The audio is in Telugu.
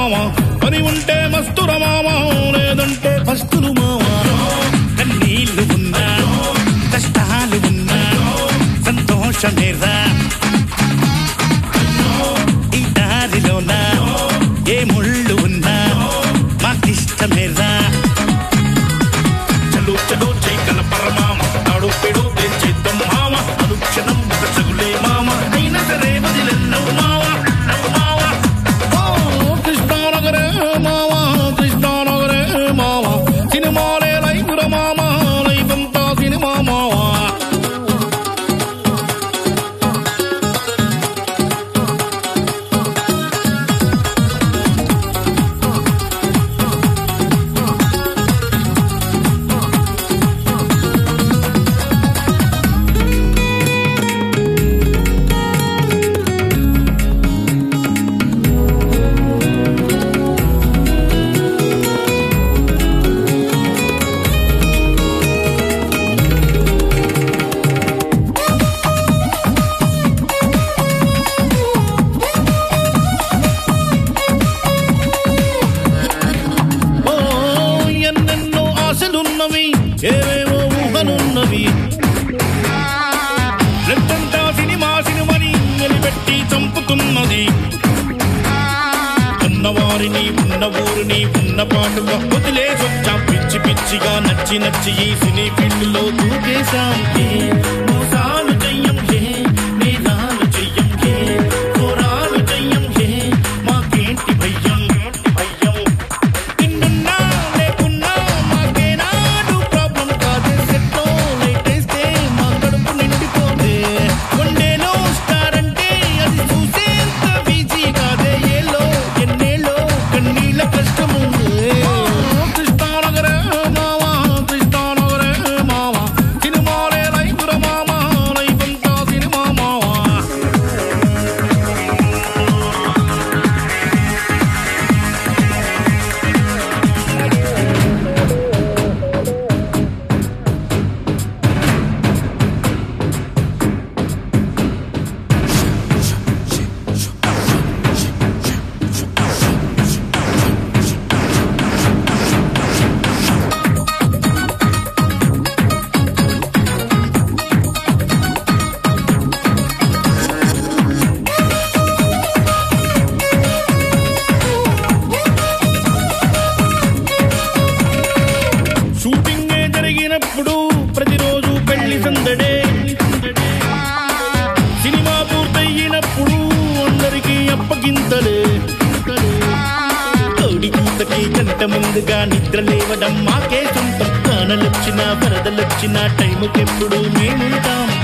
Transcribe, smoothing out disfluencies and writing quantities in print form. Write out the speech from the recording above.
మామ పని ఉంటే మస్తుర మామ లేదంటే ఫస్తులు మామ కన్నీళ్లు ఉన్నా కష్టాలు ఉన్నా సంతోషమేరా ఈ దారిలోనా ఏ ముళ్ళు ఉన్నా మాకిష్టమేరా చలో చలో జై కనపర మామ తాడు పెడు చేద్దాం మామ అనుక్షణం ఒక చగులే మామ అయినా సరే వదిలెన్నవు మావ కృష్ణానగరే మావ కృష్ణానగరే మావ సినిమాలే లైఫ్ ర మామ లైఫ్ అంతా సినిమా మావ ఏవేవో ఊహలున్నవి రెట్టంతా సినిమా సినిమని నిలబెట్టి చంపుతున్నది ఉన్నవారిని ఉన్న ఊరిని ఉన్న పాటుగా వదిలేసొచ్చాం పిచ్చి పిచ్చిగా నచ్చి నచ్చి ఈ సినీ ఫీల్డ్లో దూకేశాం మోసాలు చెయ్యం నేరాలు చెయ్యం కోరాలు చెయ్యం మాకేంటి భయ్యం ప్రతిరోజు పెళ్లి సందడే సినిమా పూర్తయినప్పుడు అందరికీ అప్పగింతలే కోడి కూతకి గంట ముందుగా నిద్ర లేవడం మాకే సొంతం కానలొచ్చినా వరదలొచ్చినా టైముకెప్పుడు మేముంటాం